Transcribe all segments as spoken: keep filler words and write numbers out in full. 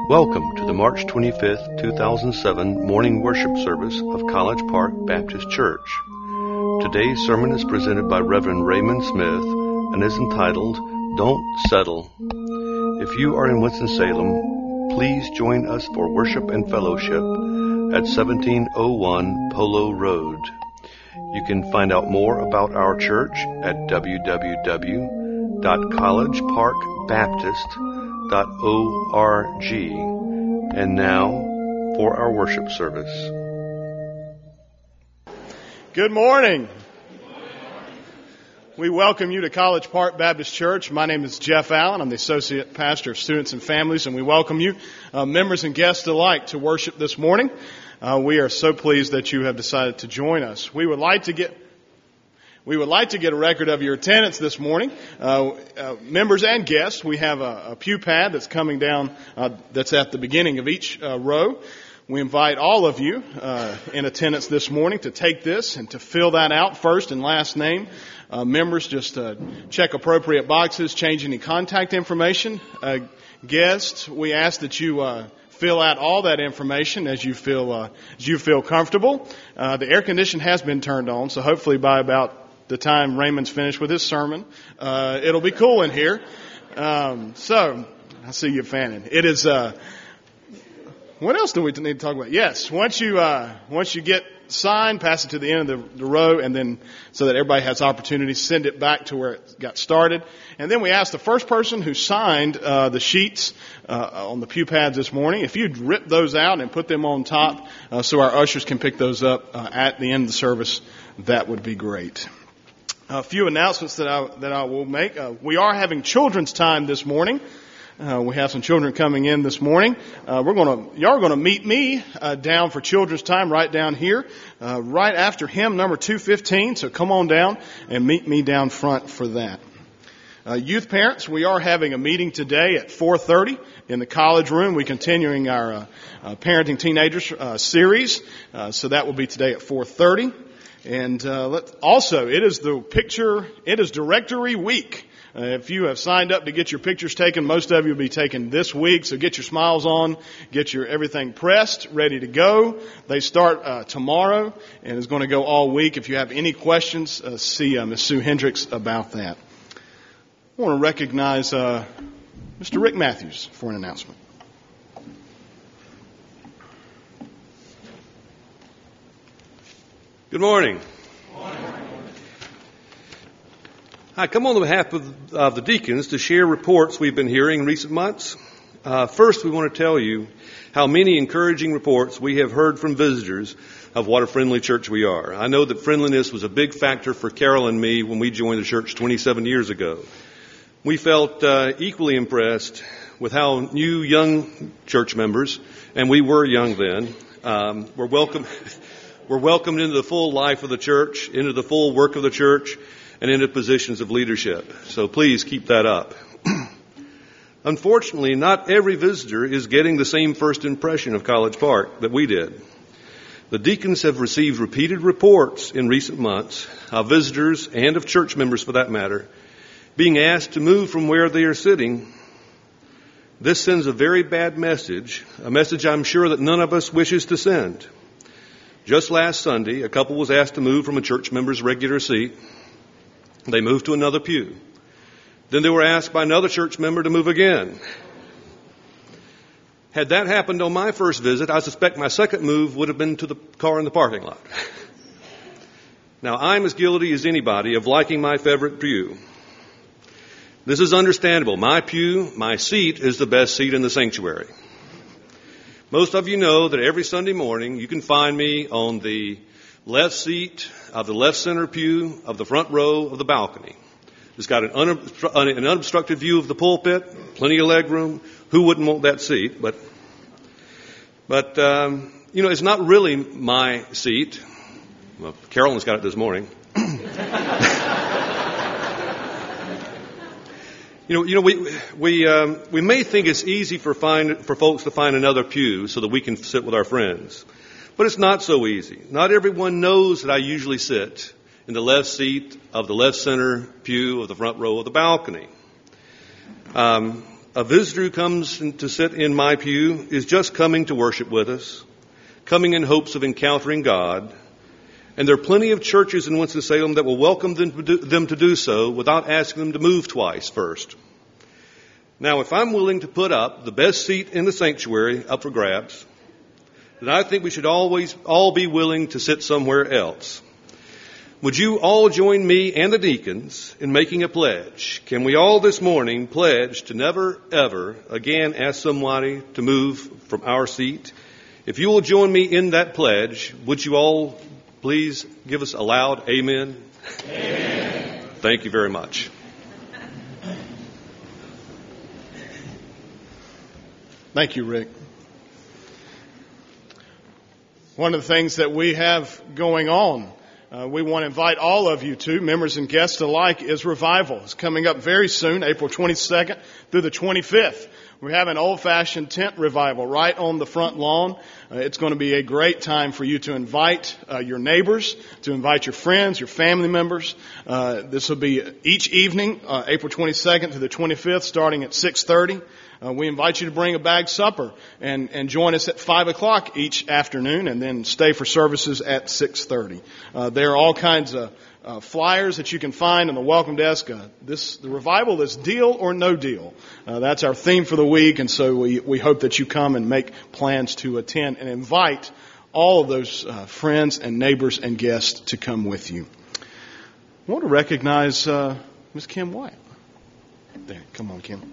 Welcome to the March twenty-fifth, two thousand seven morning worship service of College Park Baptist Church. Today's sermon is presented by Reverend Raymond Smith and is entitled, Don't Settle. If you are in Winston-Salem, please join us for worship and fellowship at seventeen oh one Polo Road. You can find out more about our church at w w w dot college park baptist dot org. And now for our worship service. Good morning. We welcome you to College Park Baptist Church. My name is Jeff Allen. I'm the Associate Pastor of Students and Families, and we welcome you, uh, members and guests alike, to worship this morning. Uh, we are so pleased that you have decided to join us. We would like to get We would like to get a record of your attendance this morning. Uh, uh, members and guests, we have a, a pew pad that's coming down, uh, that's at the beginning of each uh, row. We invite all of you uh, in attendance this morning to take this and to fill that out, first and last name. Uh, members, just uh, check appropriate boxes, change any contact information. Uh, guests, we ask that you uh, fill out all that information as you feel uh, as you feel comfortable. Uh, the air condition has been turned on, so hopefully by about the time Raymond's finished with his sermon, uh, it'll be cool in here. Um, so, I see you fanning. It is, uh, what else do we need to talk about? Yes, once you, uh, once you get signed, pass it to the end of the, the row, and then, so that everybody has opportunity, send it back to where it got started. And then we asked the first person who signed, uh, the sheets, uh, on the pew pads this morning, if you'd rip those out and put them on top, uh, so our ushers can pick those up, uh, at the end of the service, that would be great. A few announcements that I, that I will make. Uh, we are having children's time this morning. Uh, we have some children coming in this morning. Uh, we're going to, y'all are going to meet me, uh, down for children's time right down here, uh, right after hymn number two fifteen. So come on down and meet me down front for that. Uh, youth parents, we are having a meeting today at four thirty in the college room. We're continuing our, uh, uh parenting teenagers, uh, series. Uh, so that will be today at four thirty. And uh, let, also, it is the picture, it is Directory Week. Uh, if you have signed up to get your pictures taken, most of you will be taken this week. So get your smiles on, get your everything pressed, ready to go. They start uh, tomorrow and is going to go all week. If you have any questions, uh, see uh, Miz Sue Hendricks about that. I want to recognize uh, Mister Rick Matthews for an announcement. Good morning. Good morning. I come on behalf of, of the deacons to share reports we've been hearing in recent months. Uh, first, we want to tell you how many encouraging reports we have heard from visitors of what a friendly church we are. I know that friendliness was a big factor for Carol and me when we joined the church twenty-seven years ago. We felt uh, equally impressed with how new young church members, and we were young then, um, were welcome. We're welcomed into the full life of the church, into the full work of the church, and into positions of leadership. So please keep that up. Unfortunately, not every visitor is getting the same first impression of College Park that we did. The deacons have received repeated reports in recent months of visitors, and of church members for that matter, being asked to move from where they are sitting. This sends a very bad message, a message I'm sure that none of us wishes to send. Just last Sunday, a couple was asked to move from a church member's regular seat. They moved to another pew. Then they were asked by another church member to move again. Had that happened on my first visit, I suspect my second move would have been to the car in the parking lot. Now, I'm as guilty as anybody of liking my favorite pew. This is understandable. My pew, my seat, is the best seat in the sanctuary. Most of you know that every Sunday morning you can find me on the left seat of the left center pew of the front row of the balcony. It's got an, unobstru- an unobstructed view of the pulpit, plenty of leg room. Who wouldn't want that seat? But, but um, you know, it's not really my seat. Well, Carolyn's got it this morning. You know, you know, we we um, we may think it's easy for find for folks to find another pew so that we can sit with our friends, but it's not so easy. Not everyone knows that I usually sit in the left seat of the left center pew of the front row of the balcony. Um, A visitor who comes to sit in my pew is just coming to worship with us, coming in hopes of encountering God. And there are plenty of churches in Winston-Salem that will welcome them to, do, them to do so without asking them to move twice first. Now, if I'm willing to put up the best seat in the sanctuary up for grabs, then I think we should always all be willing to sit somewhere else. Would you all join me and the deacons in making a pledge? Can we all this morning pledge to never, ever again ask somebody to move from our seat? If you will join me in that pledge, would you all please give us a loud amen? Amen. Thank you very much. Thank you, Rick. One of the things that we have going on, uh, we want to invite all of you to, members and guests alike, is Revival. It's coming up very soon, April twenty-second through the twenty-fifth. We have an old-fashioned tent revival right on the front lawn. Uh, it's going to be a great time for you to invite uh, your neighbors, to invite your friends, your family members. Uh, this will be each evening, uh, April twenty-second to the twenty-fifth, starting at six thirty. Uh, we invite you to bring a bag supper and, and join us at five o'clock each afternoon, and then stay for services at six thirty. Uh, there are all kinds of Uh, flyers that you can find on the welcome desk. Uh, this the revival is deal or no deal. Uh, that's our theme for the week, and so we we hope that you come and make plans to attend and invite all of those uh, friends and neighbors and guests to come with you. I want to recognize uh, Miss Kim White. There, come on, Kim.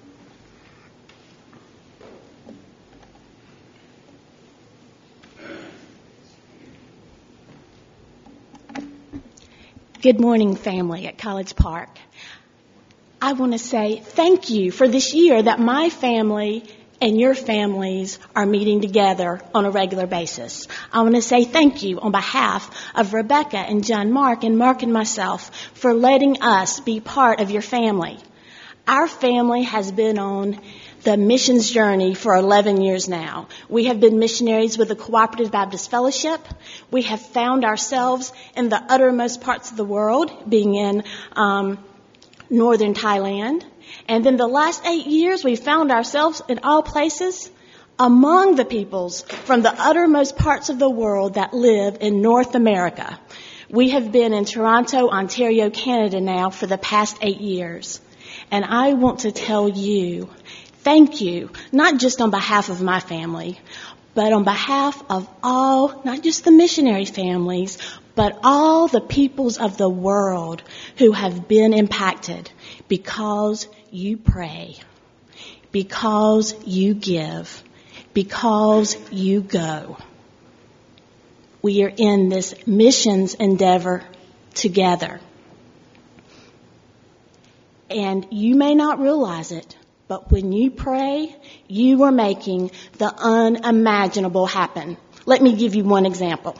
Good morning, family at College Park. I want to say thank you for this year that my family and your families are meeting together on a regular basis. I want to say thank you on behalf of Rebecca and John Mark and Mark and myself for letting us be part of your family. Our family has been on the missions journey for eleven years now. We have been missionaries with the Cooperative Baptist Fellowship. We have found ourselves in the uttermost parts of the world, being in um, northern Thailand. And then the last eight years, we found ourselves in all places among the peoples from the uttermost parts of the world that live in North America. We have been in Toronto, Ontario, Canada now for the past eight years. And I want to tell you, thank you, not just on behalf of my family, but on behalf of all, not just the missionary families, but all the peoples of the world who have been impacted because you pray, because you give, because you go. We are in this missions endeavor together. And you may not realize it, but when you pray, you are making the unimaginable happen. Let me give you one example.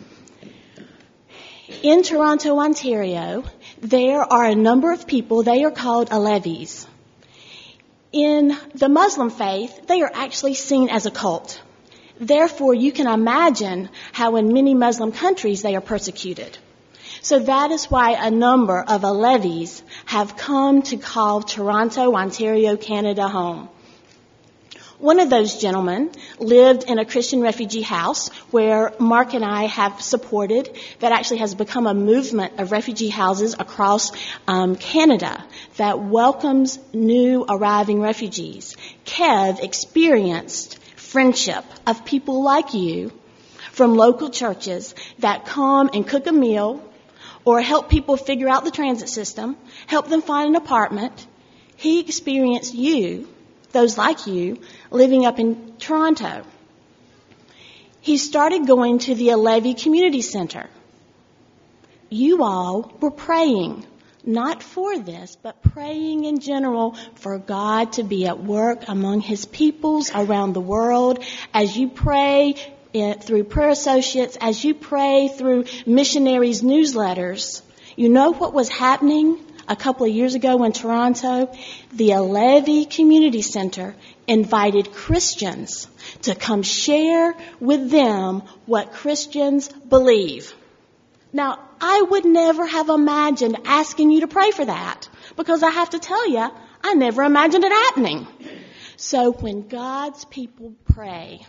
In Toronto, Ontario, there are a number of people, they are called Alevis. In the Muslim faith, they are actually seen as a cult. Therefore, you can imagine how in many Muslim countries they are persecuted. So that is why a number of Alevis have come to call Toronto, Ontario, Canada home. One of those gentlemen lived in a Christian refugee house where Mark and I have supported, that actually has become a movement of refugee houses across um, Canada that welcomes new arriving refugees. Kev experienced friendship of people like you from local churches that come and cook a meal or help people figure out the transit system, help them find an apartment. He experienced you, those like you, living up in Toronto. He started going to the Alevi Community Center. You all were praying, not for this, but praying in general for God to be at work among His peoples around the world. As you pray through prayer associates, as you pray through missionaries' newsletters, you know what was happening a couple of years ago in Toronto? The Alevi Community Center invited Christians to come share with them what Christians believe. Now, I would never have imagined asking you to pray for that, because I have to tell you, I never imagined it happening. So when God's people pray,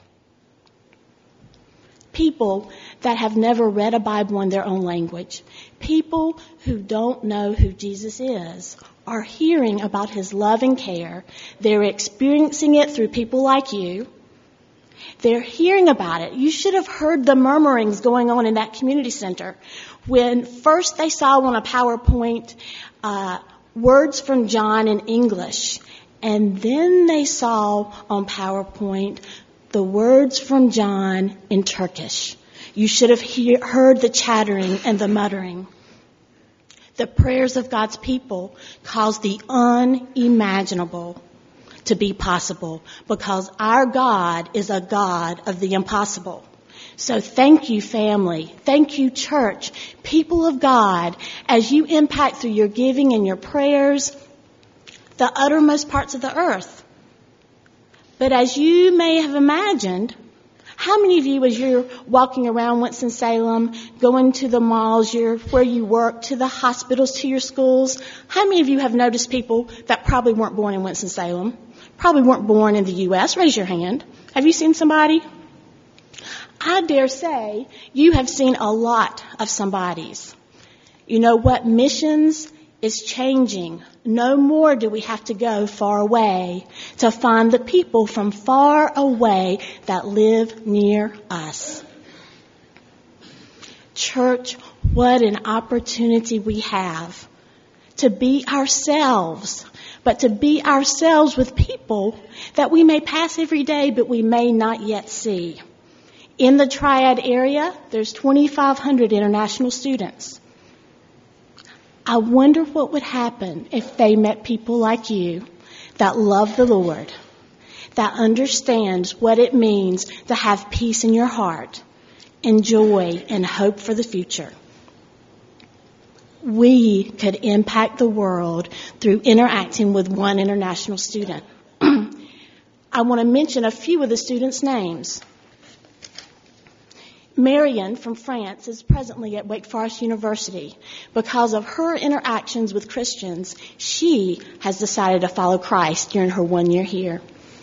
people that have never read a Bible in their own language, people who don't know who Jesus is, are hearing about his love and care. They're experiencing it through people like you. They're hearing about it. You should have heard the murmurings going on in that community center when first they saw on a PowerPoint uh, words from John in English, and then they saw on PowerPoint the words from John in Turkish. You should have hear, heard the chattering and the muttering. The prayers of God's people cause the unimaginable to be possible, because our God is a God of the impossible. So thank you, family. Thank you, church, people of God, as you impact through your giving and your prayers the uttermost parts of the earth. But as you may have imagined, how many of you, as you're walking around Winston-Salem, going to the malls, you're, where you work, to the hospitals, to your schools, how many of you have noticed people that probably weren't born in Winston-Salem, probably weren't born in the U S? Raise your hand. Have you seen somebody? I dare say you have seen a lot of somebodies. You know what? Missions is changing. No more do we have to go far away to find the people from far away that live near us. Church, what an opportunity we have to be ourselves, but to be ourselves with people that we may pass every day, but we may not yet see. In the Triad area, there's twenty-five hundred international students. I wonder what would happen if they met people like you that love the Lord, that understands what it means to have peace in your heart and joy and hope for the future. We could impact the world through interacting with one international student. I want to mention a few of the students' names. Marian from France is presently at Wake Forest University. Because of her interactions with Christians, she has decided to follow Christ during her one year here.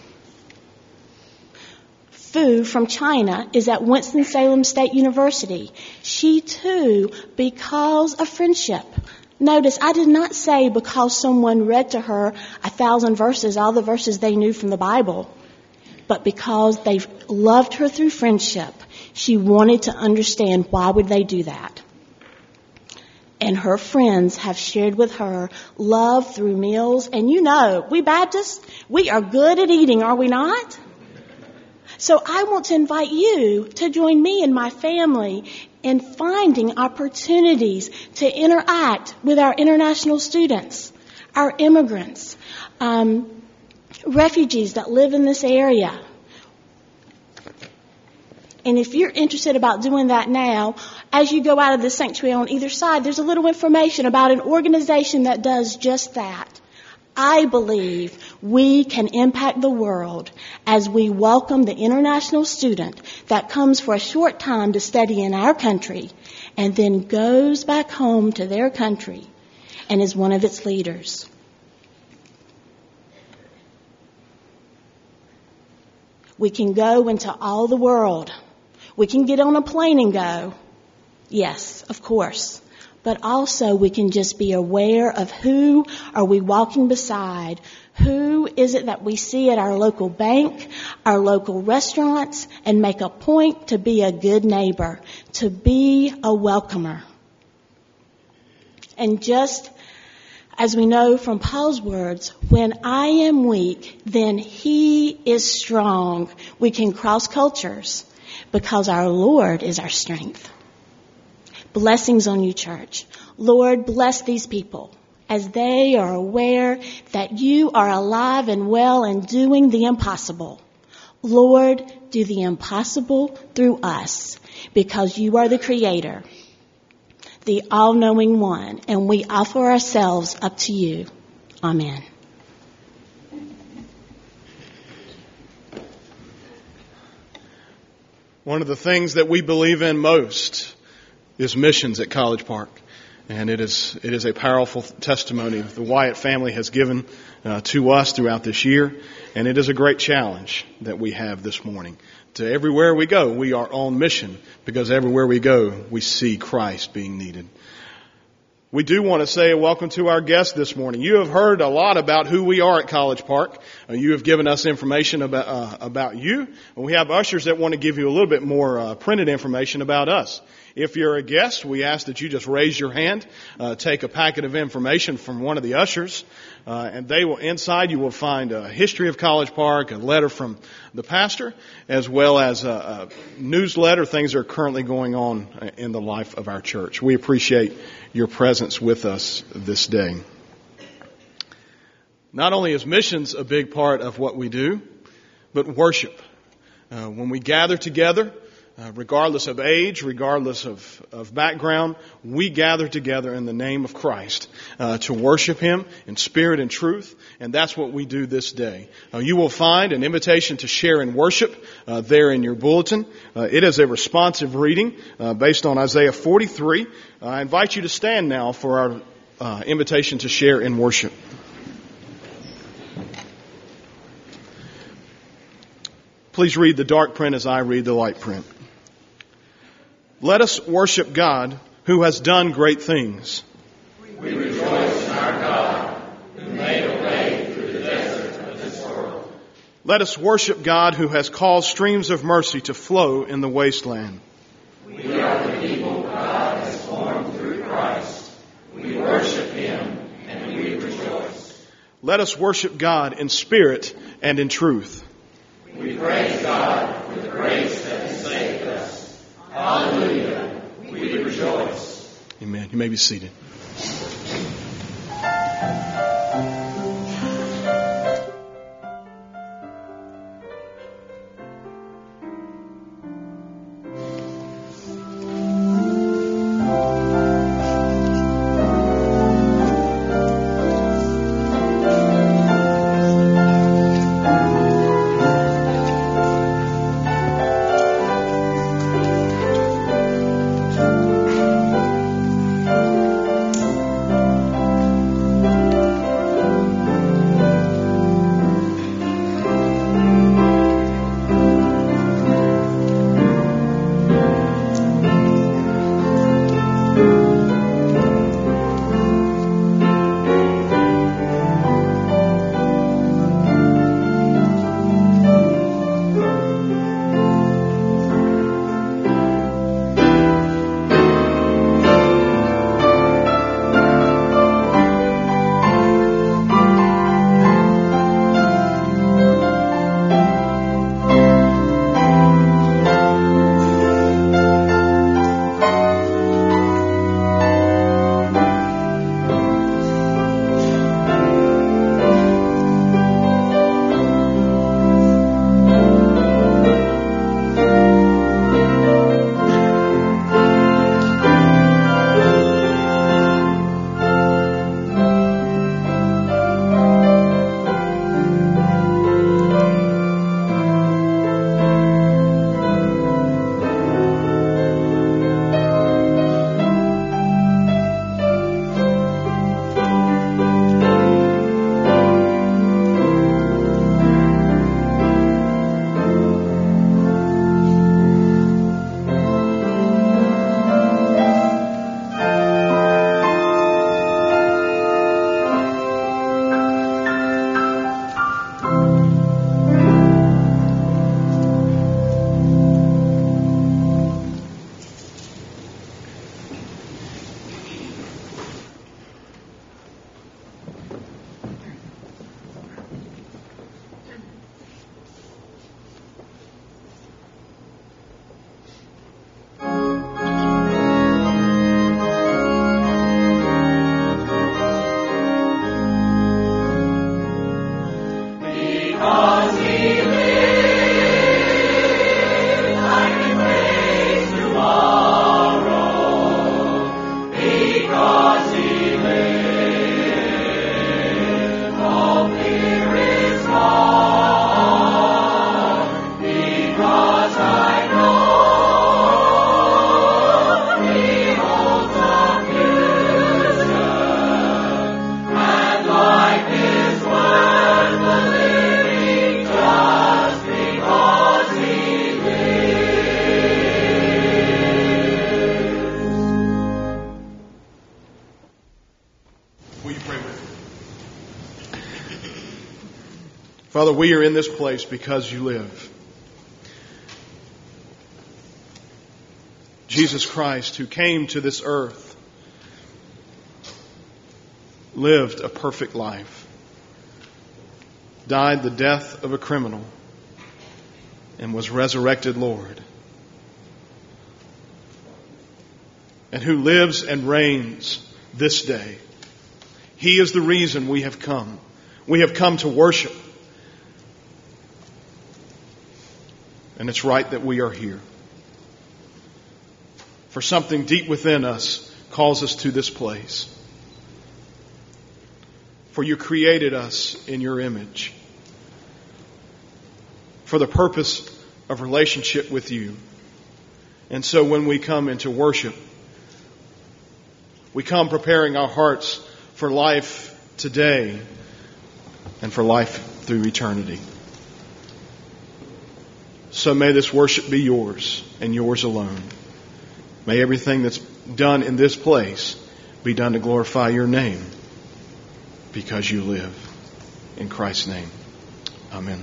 Fu from China is at Winston-Salem State University. She too, because of friendship. Notice, I did not say because someone read to her a thousand verses, all the verses they knew from the Bible, but because they loved her through friendship. She wanted to understand why would they do that. And her friends have shared with her love through meals. And you know, we Baptists, we are good at eating, are we not? So I want to invite you to join me and my family in finding opportunities to interact with our international students, our immigrants, um, refugees that live in this area. And if you're interested about doing that now, as you go out of the sanctuary on either side, there's a little information about an organization that does just that. I believe we can impact the world as we welcome the international student that comes for a short time to study in our country and then goes back home to their country and is one of its leaders. We can go into all the world. We can get on a plane and go. Yes, of course. But also we can just be aware of who are we walking beside. Who is it that we see at our local bank, our local restaurants, and make a point to be a good neighbor, to be a welcomer. And just as we know from Paul's words, when I am weak, then he is strong. We can cross cultures because our Lord is our strength. Blessings on you, church. Lord, bless these people as they are aware that you are alive and well and doing the impossible. Lord, do the impossible through us because you are the Creator, the all-knowing one, and we offer ourselves up to you. Amen. One of the things that we believe in most is missions at College Park. And it is it is a powerful testimony the Wyatt family has given uh, to us throughout this year. And it is a great challenge that we have this morning. To everywhere we go, we are on mission, because everywhere we go, we see Christ being needed. We do want to say a welcome to our guests this morning. You have heard a lot about who we are at College Park. Uh, you have given us information about uh, about you. And we have ushers that want to give you a little bit more uh, printed information about us. If you're a guest, we ask that you just raise your hand, uh, take a packet of information from one of the ushers, uh, and they will, inside you will find a history of College Park, a letter from the pastor, as well as a, a newsletter, things that are currently going on in the life of our church. We appreciate your presence with us this day. Not only is missions a big part of what we do, but worship. Uh, when we gather together, Uh, regardless of age, regardless of, of background, we gather together in the name of Christ uh, to worship Him in spirit and truth, and that's what we do this day. Uh, you will find an invitation to share in worship uh, there in your bulletin. Uh, it is a responsive reading uh, based on Isaiah forty-three. Uh, I invite you to stand now for our uh, invitation to share in worship. Please read the dark print as I read the light print. Let us worship God who has done great things. We rejoice in our God who made a way through the desert of this world. Let us worship God who has caused streams of mercy to flow in the wasteland. We are the people God has formed through Christ. We worship Him and we rejoice. Let us worship God in spirit and in truth. We praise God for the grace that has saved us. Hallelujah. We rejoice. Amen. You may be seated. Father, we are in this place because you live. Jesus Christ, who came to this earth, lived a perfect life, died the death of a criminal, and was resurrected Lord, and who lives and reigns this day. He is the reason we have come. We have come to worship. And it's right that we are here. For something deep within us calls us to this place. For you created us in your image for the purpose of relationship with you. And so when we come into worship, we come preparing our hearts for life today and for life through eternity. So may this worship be yours and yours alone. May everything that's done in this place be done to glorify your name, because you live. In Christ's name, amen.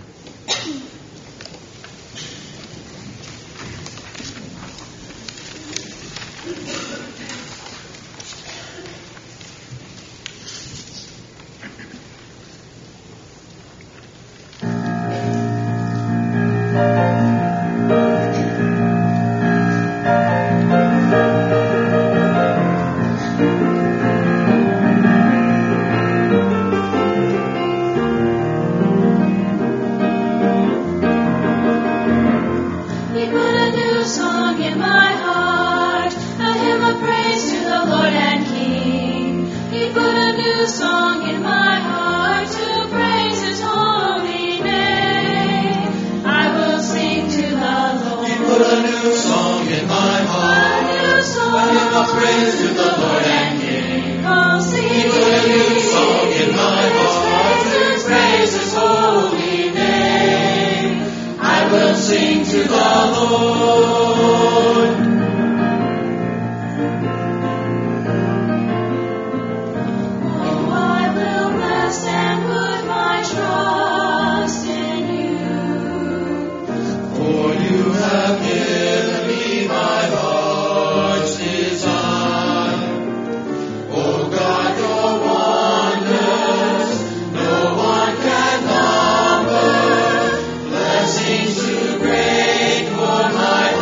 My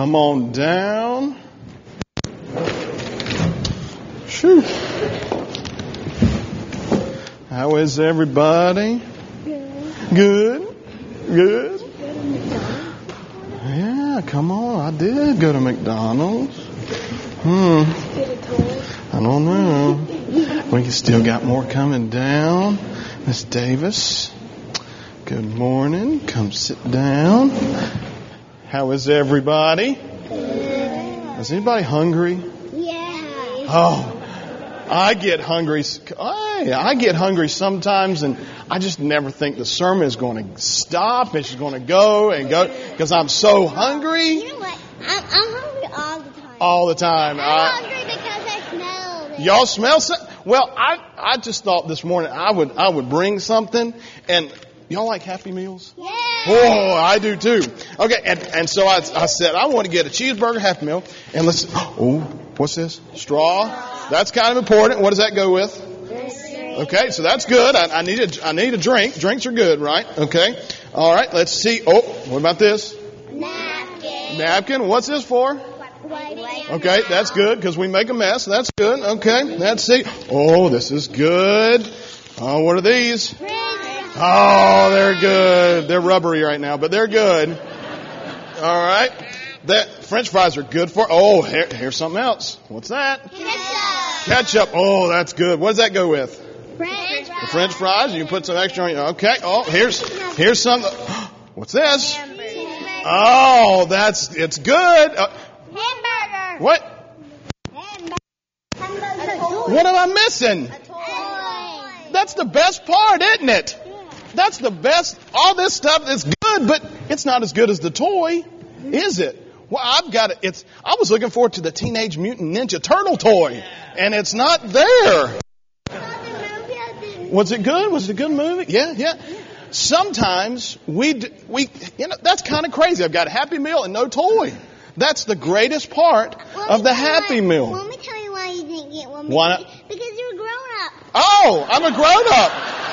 Come on down. Whew. How is everybody? Good. Good. Yeah, come on. I did go to McDonald's. Hmm. I don't know. We still got more coming down. Miss Davis. Good morning. Come sit down. How is everybody? Is anybody hungry? Yeah. Oh. I get hungry. I get hungry sometimes, and I just never think the sermon is going to stop. It's just going to go and go because I'm so hungry. You know what? I'm, I'm hungry all the time. All the time. I'm I, hungry because I smell it. Y'all smell something? Well, I I just thought this morning I would I would bring something, and y'all like Happy Meals? Yeah. Oh, I do too. Okay, and and so I I said I want to get a cheeseburger Happy Meal, and let's. Oh, what's this? Straw. That's kind of important. What does that go with? Okay, so that's good. I, I need a I need a drink. Drinks are good, right? Okay. All right. Let's see. Oh, what about this? Napkin. Napkin. What's this for? Okay, that's good because we make a mess. That's good. Okay, let's see. Oh, this is good. Oh, what are these? Oh, they're good. They're rubbery right now, but they're good. All right. That French fries are good for. Oh, here, here's something else. What's that? Ketchup. Ketchup. Oh, that's good. What does that go with? French The French fries. You can put some extra on your. Okay. Oh, here's here's some. What's this? Oh, that's it's good. Uh, Hamburger. what? Hamburger. What am I missing? Toy. That's the best part, isn't it? That's the best. All this stuff is good, but it's not as good as the toy, is it? Well, I've got it. It's. I was looking forward to the Teenage Mutant Ninja Turtle toy, and it's not there. Was it good? Was it a good movie? Yeah, yeah. Sometimes we d- we you know that's kind of crazy. I've got a Happy Meal and no toy. That's the greatest part of the Happy Meal. Let me tell you why you didn't get one. Why not? Because you're a grown up. Oh, I'm a grown up.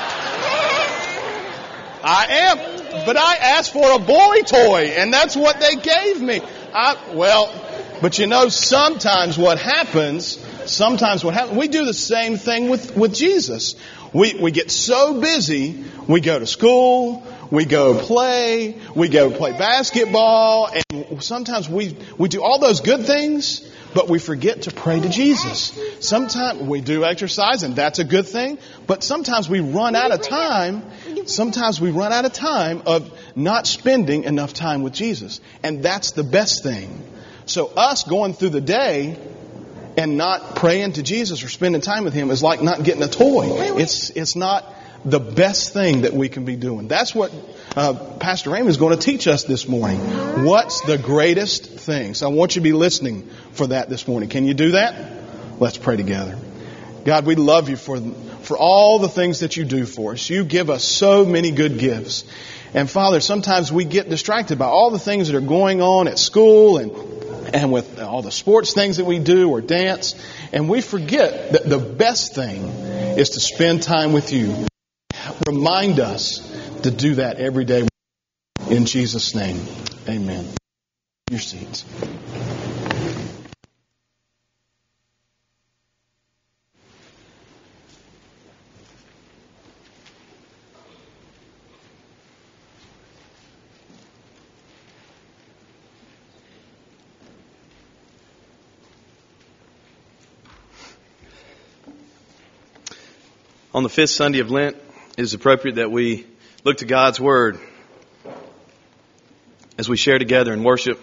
I am, but I asked for a boy toy, and that's what they gave me. I, well, but you know, sometimes what happens, sometimes what happens, we do the same thing with, with Jesus. We, we get so busy, we go to school, we go play, we go play basketball, and sometimes we, we do all those good things, but we forget to pray to Jesus. Sometimes we do exercise, and that's a good thing, but sometimes we run out of time. Sometimes we run out of time of not spending enough time with Jesus. And that's the best thing. So us going through the day and not praying to Jesus or spending time with Him is like not getting a toy. It's it's not the best thing that we can be doing. That's what uh, Pastor Raymond is going to teach us this morning. What's the greatest thing? So I want you to be listening for that this morning. Can you do that? Let's pray together. God, we love you for for all the things that you do for us. You give us so many good gifts. And Father, sometimes we get distracted by all the things that are going on at school and and with all the sports things that we do or dance. And we forget that the best thing is to spend time with you. Remind us to do that every day. In Jesus' name, amen. Your seats. On the fifth Sunday of Lent, it is appropriate that we look to God's Word as we share together in worship.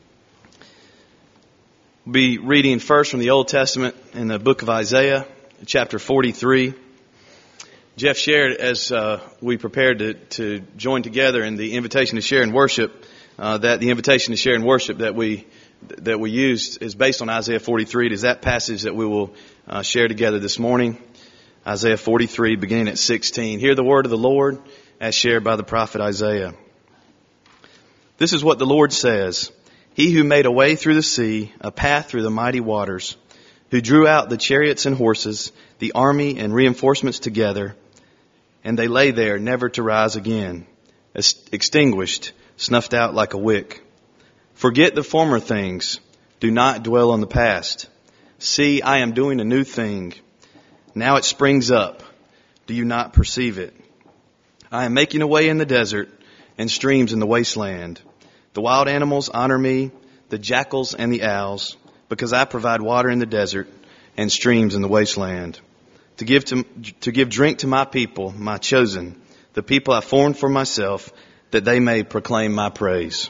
We'll be reading first from the Old Testament in the book of Isaiah, chapter forty-three. Jeff shared as uh, we prepared to, to join together in the invitation to share in worship, uh, that the invitation to share in worship that we that we used is based on Isaiah forty-three. It is that passage that we will uh, share together this morning. Isaiah forty-three, beginning at sixteen. Hear the word of the Lord as shared by the prophet Isaiah. This is what the Lord says. He who made a way through the sea, a path through the mighty waters, who drew out the chariots and horses, the army and reinforcements together, and they lay there never to rise again, extinguished, snuffed out like a wick. Forget the former things. Do not dwell on the past. See, I am doing a new thing. Now it springs up. Do you not perceive it? I am making a way in the desert and streams in the wasteland. The wild animals honor me, the jackals and the owls, because I provide water in the desert and streams in the wasteland. To give to, to give drink to my people, my chosen, the people I formed for myself, that they may proclaim my praise.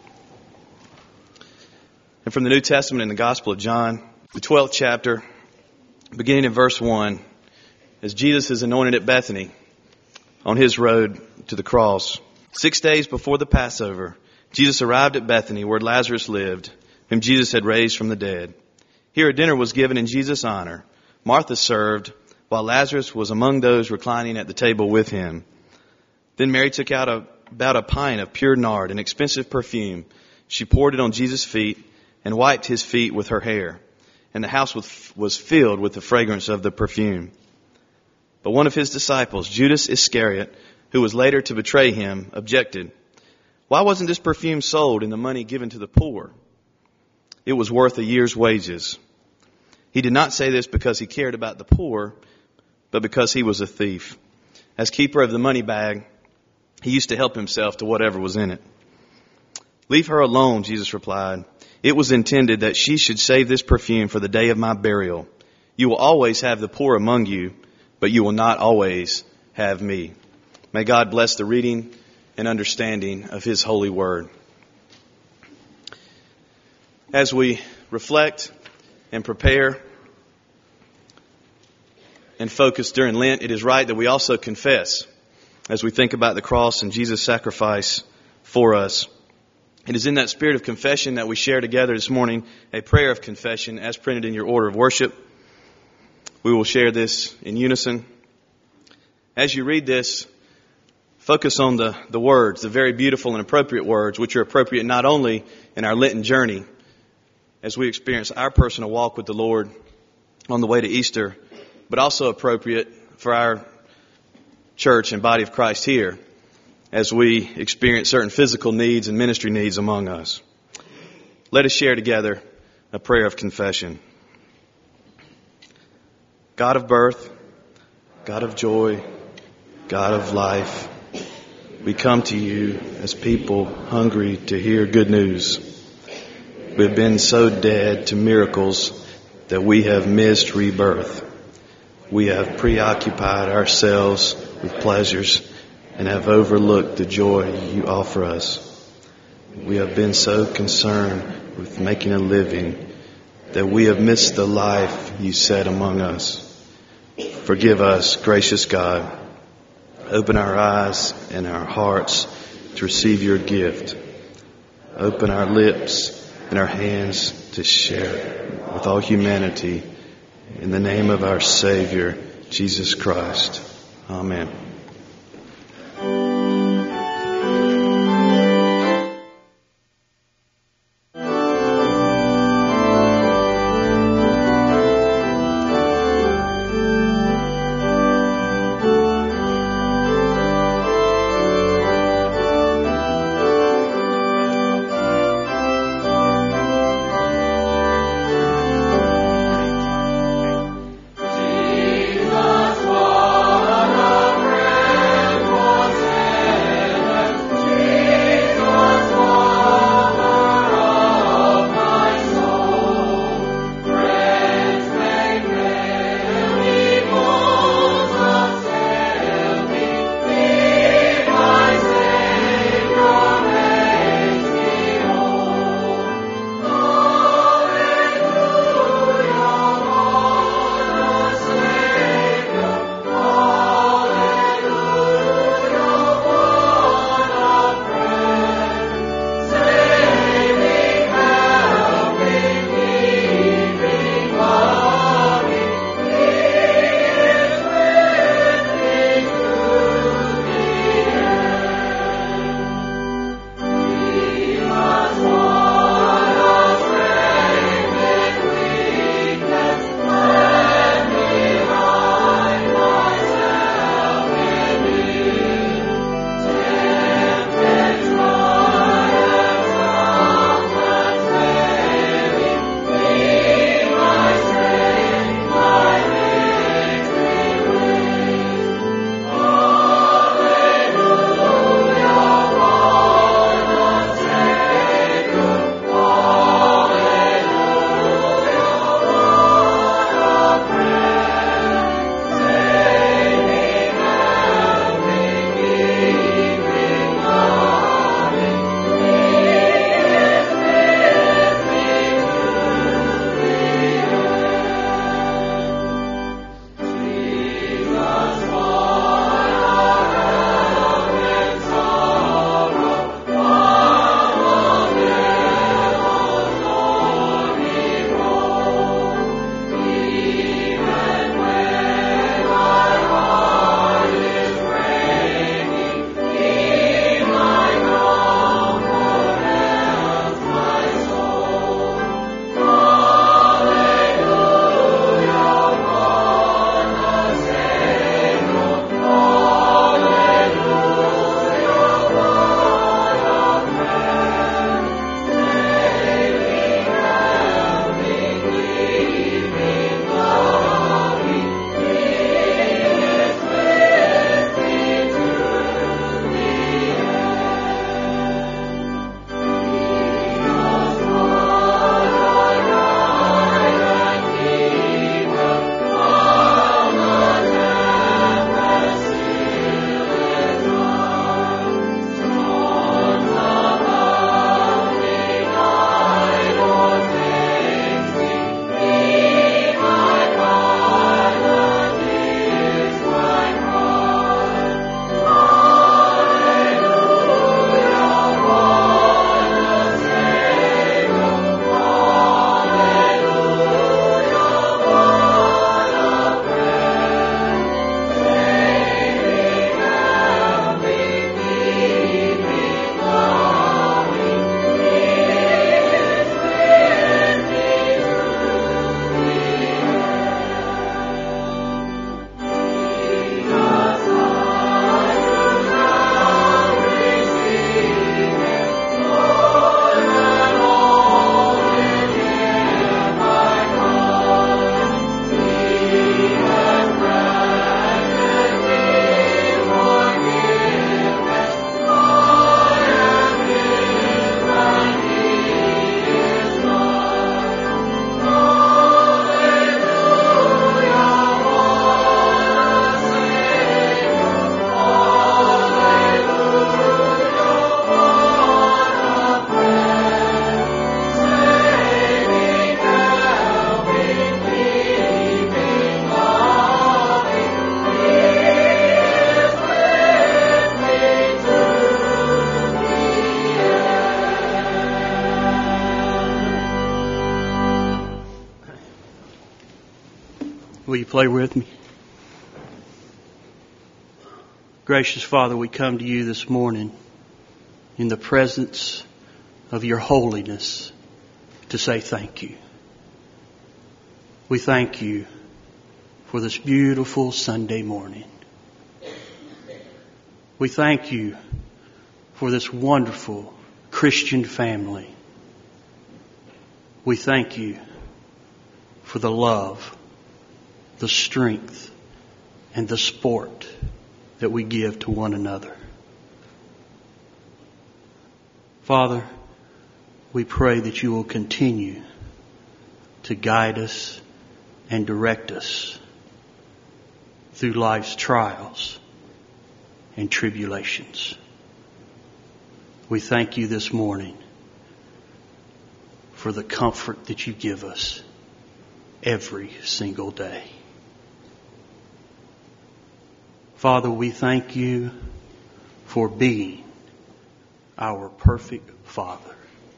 And from the New Testament in the Gospel of John, the twelfth chapter, beginning in verse one, as Jesus is anointed at Bethany on his road to the cross. Six days before the Passover, Jesus arrived at Bethany where Lazarus lived, whom Jesus had raised from the dead. Here a dinner was given in Jesus' honor. Martha served, while Lazarus was among those reclining at the table with him. Then Mary took out a, about a pint of pure nard, an expensive perfume. She poured it on Jesus' feet and wiped his feet with her hair. And the house was, was filled with the fragrance of the perfume. But one of his disciples, Judas Iscariot, who was later to betray him, objected. Why wasn't this perfume sold and the money given to the poor? It was worth a year's wages. He did not say this because he cared about the poor, but because he was a thief. As keeper of the money bag, he used to help himself to whatever was in it. Leave her alone, Jesus replied. It was intended that she should save this perfume for the day of my burial. You will always have the poor among you, but you will not always have me. May God bless the reading and understanding of his holy word. As we reflect and prepare and focus during Lent, it is right that we also confess as we think about the cross and Jesus' sacrifice for us. It is in that spirit of confession that we share together this morning a prayer of confession as printed in your order of worship. We will share this in unison. As you read this, focus on the, the words, the very beautiful and appropriate words, which are appropriate not only in our Lenten journey, as we experience our personal walk with the Lord on the way to Easter, but also appropriate for our church and body of Christ here as we experience certain physical needs and ministry needs among us. Let us share together a prayer of confession. God of birth, God of joy, God of life, we come to you as people hungry to hear good news. We've been so dead to miracles that we have missed rebirth. We have preoccupied ourselves with pleasures and have overlooked the joy you offer us. We have been so concerned with making a living that we have missed the life you set among us. Forgive us, gracious God. Open our eyes and our hearts to receive your gift. Open our lips and our hands to share with all humanity. In the name of our Savior, Jesus Christ. Amen. Jesus, what a play with me? Gracious Father, we come to you this morning in the presence of your holiness to say thank you. We thank you for this beautiful Sunday morning. We thank you for this wonderful Christian family. We thank you for the love, the strength, and the sport that we give to one another. Father, we pray that you will continue to guide us and direct us through life's trials and tribulations. We thank you this morning for the comfort that you give us every single day. Father, we thank you for being our perfect Father.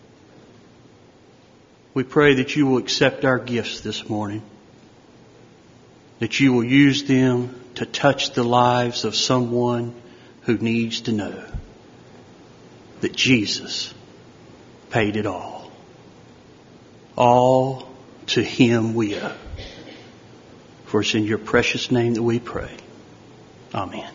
We pray that you will accept our gifts this morning, that you will use them to touch the lives of someone who needs to know that Jesus paid it all. All to him we owe. For it's in your precious name that we pray. Amen.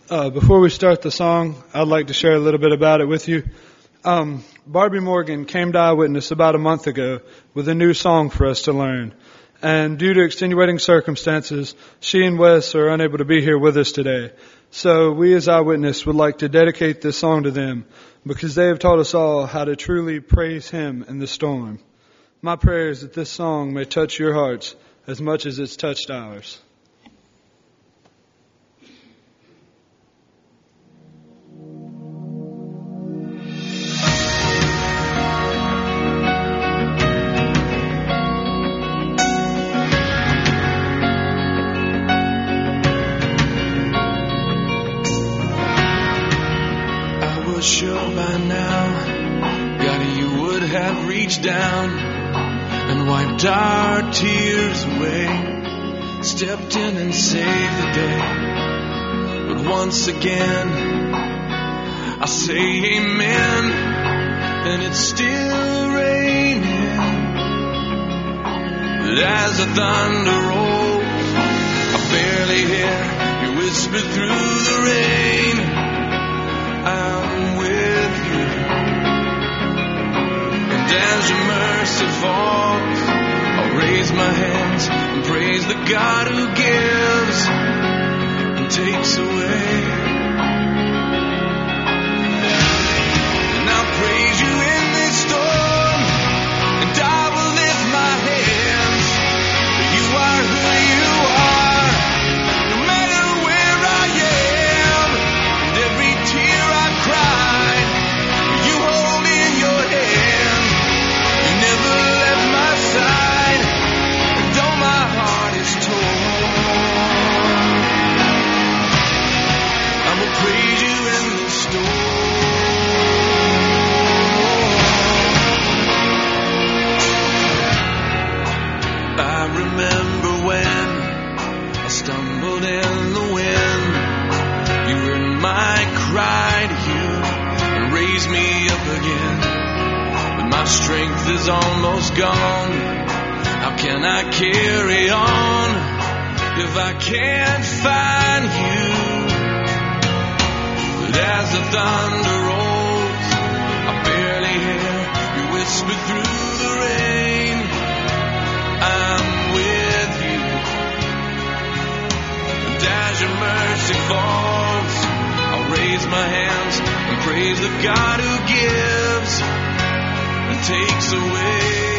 Uh, before we start the song, I'd like to share a little bit about it with you. Um, Barbie Morgan came to Eyewitness about a month ago with a new song for us to learn. And due to extenuating circumstances, she and Wes are unable to be here with us today. So we as Eyewitness would like to dedicate this song to them because they have taught us all how to truly praise Him in the storm. My prayer is that this song may touch your hearts as much as it's touched ours. Sure by now, God, you would have reached down and wiped our tears away, stepped in and saved the day. But once again, I say amen, and it's still raining. But as the thunder rolls, I barely hear you whisper through the rain. I'm with you, and as your mercy falls, I'll raise my hands and praise the God who gives and takes away. And I'll praise you in this storm, and I will lift my hands, for you are who you are, no matter where I am, and every tear cried, you hold in your hand, you never left my side, and though my heart is torn, I will praise you in the storm. I remember when I stumbled in the wind, you heard my cry to you and raised me up again. But my strength is almost gone. How can I carry on if I can't find you? But as the thunder rolls, I barely hear you whisper through the rain. I'm with you, and as your mercy falls, I'll raise my hands and praise the God who gives and takes away.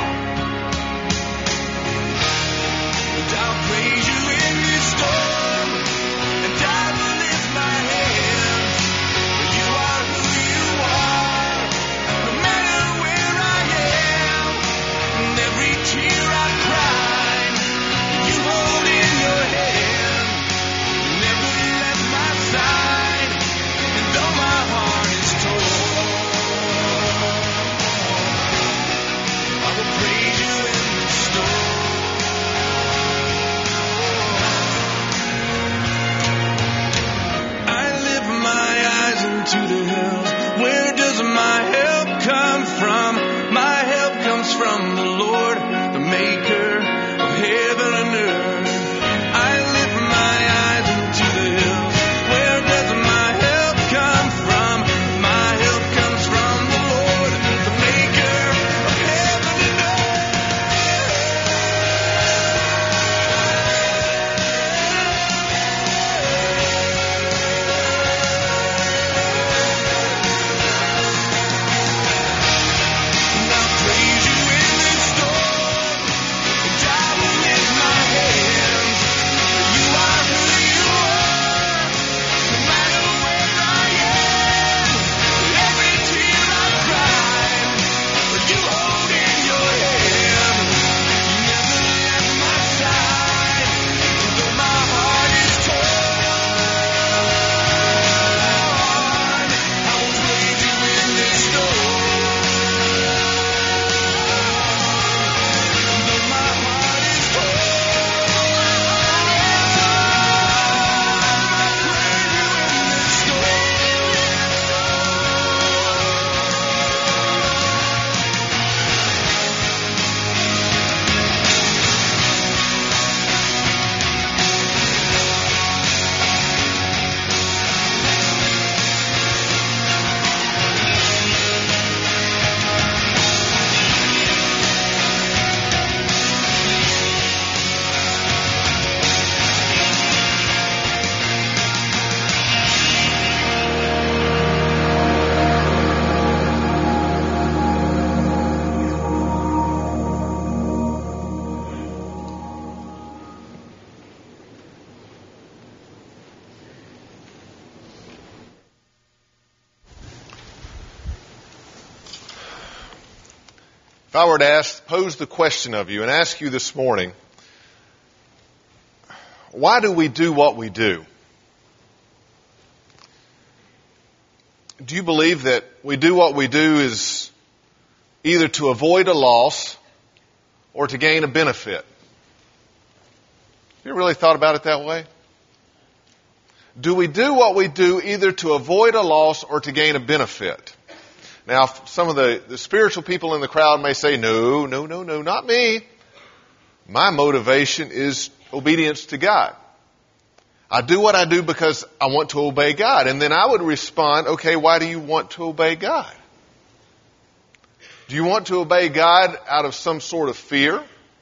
And I'll praise you in this storm, and I will lift my hands, for you are who you are, no matter where I am, and every tear I cried, you hold in your hand, you never left my side, and though my heart is torn, I will praise you in the storm. I lift my eyes into the hills. Where does my help come from? My help comes from the Lord, the maker of heaven and earth. I lift my eyes into the hills. Where does my help come from? My help comes from the Lord, the maker of heaven and earth. And I'll praise you in this storm, If I were to ask, pose the question of you and ask you this morning, why do we do what we do? Do you believe that we do what we do is either to avoid a loss or to gain a benefit? Have you really thought about it that way? Do we do what we do either to avoid a loss or to gain a benefit? Now, some of the, the spiritual people in the crowd may say, no, no, no, no, not me. My motivation is obedience to God. I do what I do because I want to obey God. And then I would respond, okay, why do you want to obey God? Do you want to obey God out of some sort of fear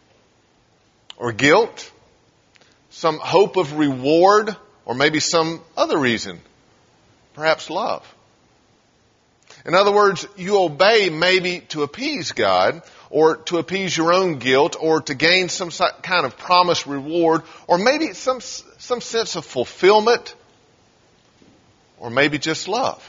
or guilt, some hope of reward, or maybe some other reason, perhaps love? In other words, you obey maybe to appease God, or to appease your own guilt, or to gain some kind of promised reward, or maybe some some sense of fulfillment, or maybe just love.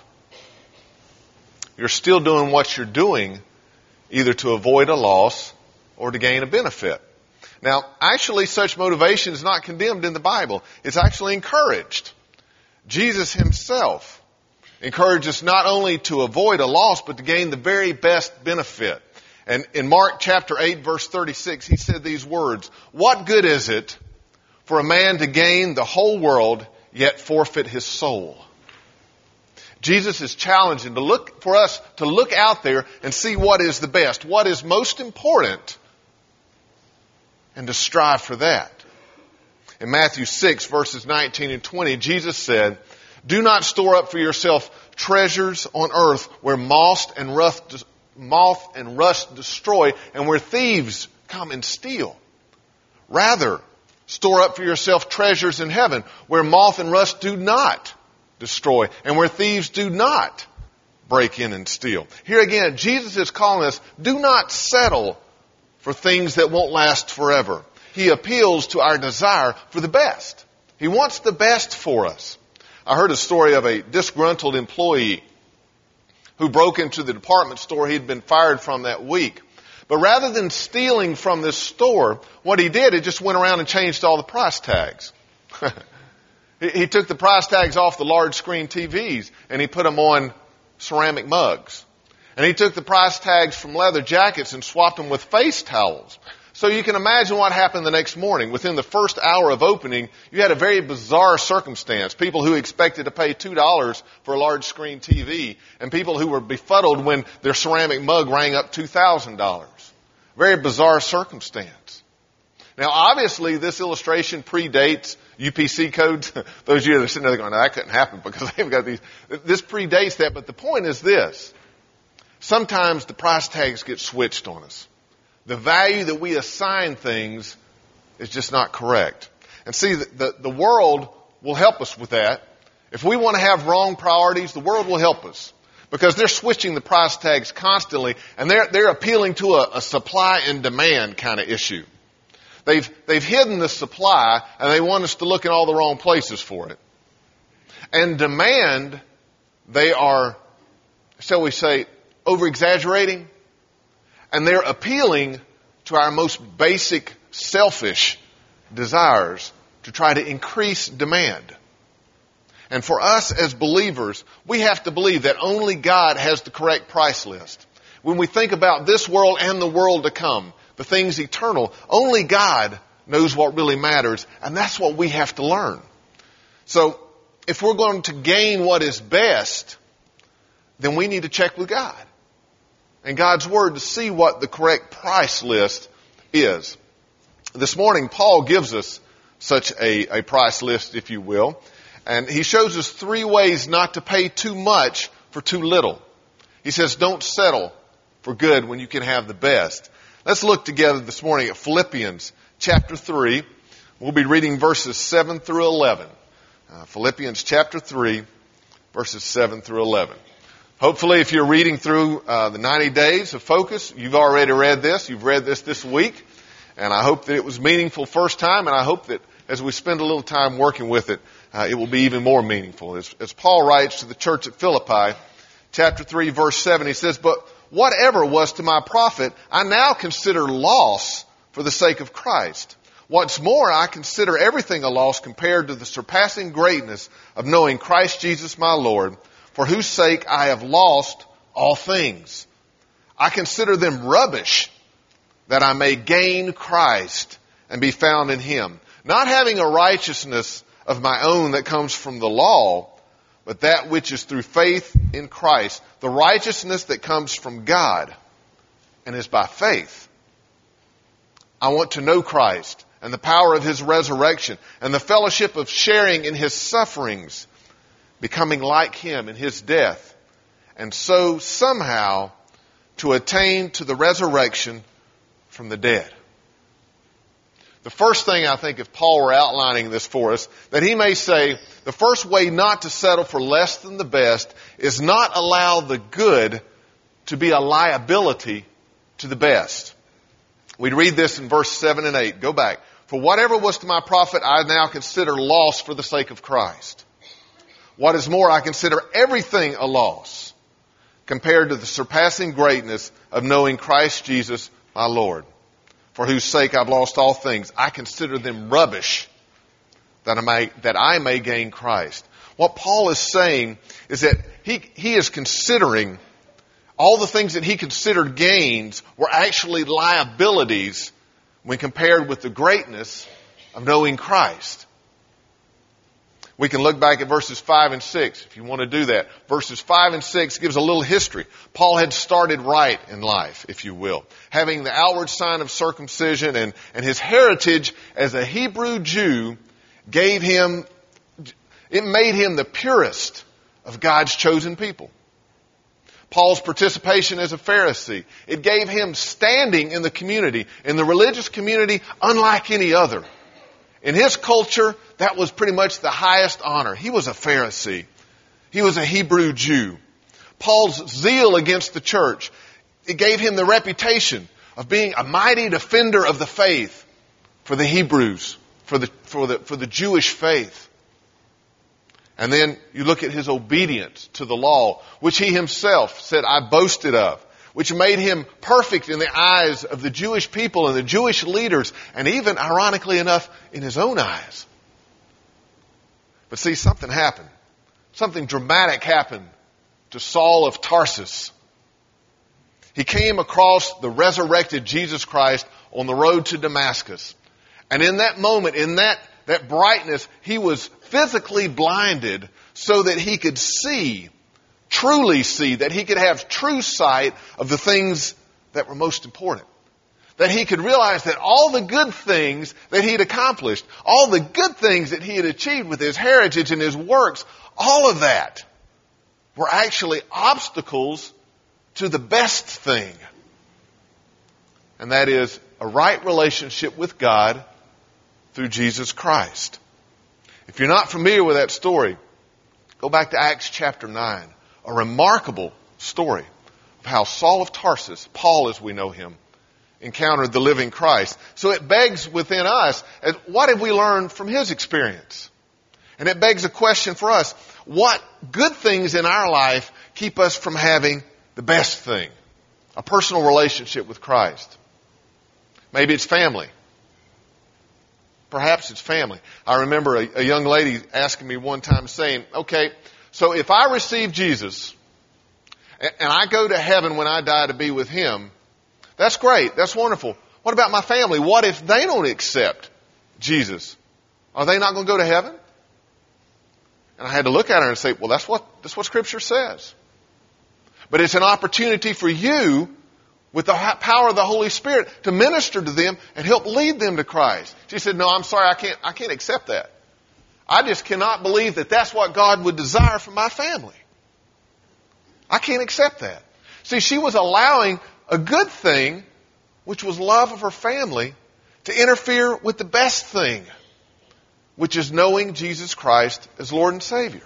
You're still doing what you're doing either to avoid a loss or to gain a benefit. Now, actually, such motivation is not condemned in the Bible. It's actually encouraged. Jesus himself encouraged us not only to avoid a loss, but to gain the very best benefit. And in Mark chapter eight, verse thirty-six, he said these words, "What good is it for a man to gain the whole world, yet forfeit his soul?" Jesus is challenging to look for us to look out there and see what is the best, what is most important, and to strive for that. In Matthew six, verses nineteen and twenty, Jesus said, "Do not store up for yourself treasures on earth where moth and rust, moth and rust destroy and where thieves come and steal. Rather, store up for yourself treasures in heaven where moth and rust do not destroy and where thieves do not break in and steal." Here again, Jesus is calling us, do not settle for things that won't last forever. He appeals to our desire for the best. He wants the best for us. I heard a story of a disgruntled employee who broke into the department store he'd been fired from that week. But rather than stealing from this store, what he did, he just went around and changed all the price tags. he, he took the price tags off the large screen T Vs and he put them on ceramic mugs. And he took the price tags from leather jackets and swapped them with face towels. So you can imagine what happened the next morning. Within the first hour of opening, you had a very bizarre circumstance. People who expected to pay two dollars for a large screen T V, and people who were befuddled when their ceramic mug rang up two thousand dollars. Very bizarre circumstance. Now, obviously, this illustration predates U P C codes. Those of you that are sitting there going, no, that couldn't happen because they've got these. This predates that, but the point is this. Sometimes the price tags get switched on us. The value that we assign things is just not correct. And see, the, the, the world will help us with that. If we want to have wrong priorities, the world will help us. Because they're switching the price tags constantly, and they're, they're appealing to a, a supply and demand kind of issue. They've, they've hidden the supply, and they want us to look in all the wrong places for it. And demand, they are, shall we say, over-exaggerating. And they're appealing to our most basic selfish desires to try to increase demand. And for us as believers, we have to believe that only God has the correct price list. When we think about this world and the world to come, the things eternal, only God knows what really matters, and that's what we have to learn. So, if we're going to gain what is best, then we need to check with God and God's Word to see what the correct price list is. This morning, Paul gives us such a, a price list, if you will, and he shows us three ways not to pay too much for too little. He says, don't settle for good when you can have the best. Let's look together this morning at Philippians chapter three. We'll be reading verses seven through eleven. Uh, Philippians chapter three, verses seven through eleven. Hopefully, if you're reading through uh, the ninety days of focus, you've already read this. You've read this this week. And I hope that it was meaningful first time. And I hope that as we spend a little time working with it, uh, it will be even more meaningful. As, as Paul writes to the church at Philippi, chapter three, verse seven, he says, "But whatever was to my profit, I now consider loss for the sake of Christ. What's more, I consider everything a loss compared to the surpassing greatness of knowing Christ Jesus my Lord, for whose sake I have lost all things. I consider them rubbish, that I may gain Christ and be found in Him, not having a righteousness of my own that comes from the law, but that which is through faith in Christ, the righteousness that comes from God and is by faith. I want to know Christ and the power of His resurrection and the fellowship of sharing in His sufferings, becoming like Him in His death, and so somehow to attain to the resurrection from the dead. The first thing I think, if Paul were outlining this for us, that he may say, the first way not to settle for less than the best is not allow the good to be a liability to the best. We read this in verse seven and eight. Go back. For whatever was to my profit, I now consider loss for the sake of Christ. What is more, I consider everything a loss compared to the surpassing greatness of knowing Christ Jesus my Lord, for whose sake I've lost all things. I consider them rubbish, that I may, that I may gain Christ. What Paul is saying is that he, he is considering all the things that he considered gains were actually liabilities when compared with the greatness of knowing Christ. We can look back at verses five and six if you want to do that. Verses five and six gives a little history. Paul had started right in life, if you will, having the outward sign of circumcision, and, and his heritage as a Hebrew Jew gave him, it made him the purest of God's chosen people. Paul's participation as a Pharisee, it gave him standing in the community, in the religious community, unlike any other. In his culture, that was pretty much the highest honor. He was a Pharisee. He was a Hebrew Jew. Paul's zeal against the church, it gave him the reputation of being a mighty defender of the faith for the Hebrews, for the, for the, for the Jewish faith. And then you look at his obedience to the law, which he himself said, I boasted of, which made him perfect in the eyes of the Jewish people and the Jewish leaders, and even, ironically enough, in his own eyes. But see, something happened. Something dramatic happened to Saul of Tarsus. He came across the resurrected Jesus Christ on the road to Damascus. And in that moment, in that, that brightness, he was physically blinded so that he could see, truly see, that he could have true sight of the things that were most important. That he could realize that all the good things that he'd accomplished, all the good things that he had achieved with his heritage and his works, all of that were actually obstacles to the best thing. And that is a right relationship with God through Jesus Christ. If you're not familiar with that story, go back to Acts chapter nine. A remarkable story of how Saul of Tarsus, Paul as we know him, encountered the living Christ. So it begs within us, what have we learned from his experience? And it begs a question for us. What good things in our life keep us from having the best thing? A personal relationship with Christ. Maybe it's family. Perhaps it's family. I remember a, a young lady asking me one time saying, okay, so if I receive Jesus and, and I go to heaven when I die to be with Him, that's great. That's wonderful. What about my family? What if they don't accept Jesus? Are they not going to go to heaven? And I had to look at her and say, well, that's what, that's what Scripture says. But it's an opportunity for you, with the power of the Holy Spirit, to minister to them and help lead them to Christ. She said, no, I'm sorry, I can't, I can't accept that. I just cannot believe that that's what God would desire for my family. I can't accept that. See, she was allowing a good thing, which was love of her family, to interfere with the best thing, which is knowing Jesus Christ as Lord and Savior.